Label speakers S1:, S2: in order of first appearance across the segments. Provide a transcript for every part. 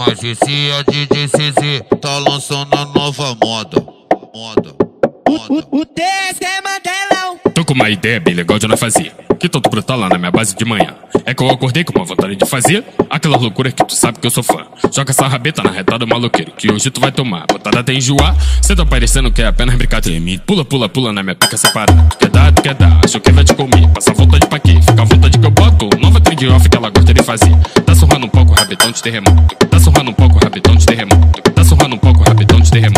S1: Mas esse é DJ CZ, tá lançando a nova moda.
S2: O TS é Mandelão.
S3: Tô com uma ideia bem legal de nós fazer. Que tanto brotar lá na minha base de manhã. É que eu acordei com uma vontade de fazer aquela loucura que tu sabe que eu sou fã. Joga essa rabeta na retada maloqueiro, que hoje tu vai tomar. Botada até enjoar, cê tá parecendo que é apenas brincadeira. Pula, pula, pula na minha pica separada. Tu quer dar, acho que vai te comer. Passa vontade pra quê? Fica à vontade que eu boto. Nova trend off que ela gosta de fazer. Tá surrando um pouco o rabetão de terremoto. Tá surrando um pouco o rabetão de terremoto. Tá surrando um pouco o rabetão de terremoto.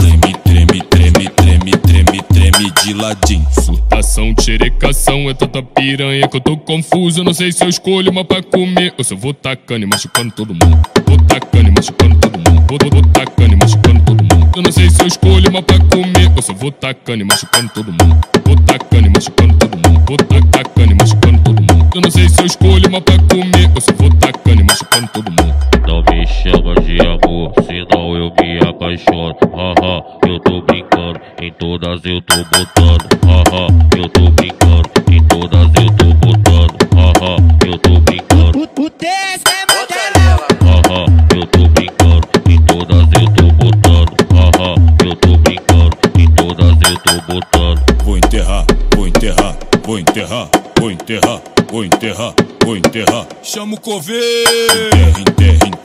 S4: Treme de ladinho.
S3: Surtação, xerecação, é tanta piranha que eu tô confuso. Não sei se eu escolho uma pra comer ou se eu vou tacando e machucando todo mundo. Vou tacando e machucando todo mundo. Vou tacando e machucando todo mundo. Eu não sei se eu escolho uma pra comer ou se eu vou tacando e machucando todo mundo. Vou tacando e machucando todo mundo. Vou tacando e machucando todo mundo. Eu não sei se eu escolho uma pra comer ou se eu vou tacando e machucando todo mundo.
S5: Não me chama de amor, senão eu me apaixono. Haha, eu tô brincando, em todas eu tô botando. Haha, eu tô brincando, em todas eu tô botando. Haha, eu tô brincando.
S2: O TS é Mandelão.
S5: Haha, eu tô brincando, em todas eu tô botando. Haha, eu tô brincando, em todas eu tô botando.
S4: Vou enterrar, vou enterrar, vou enterrar, vou enterrar, vou enterrar, vou enterrar. Chama o coveiro. Enterra, enterra, enterra.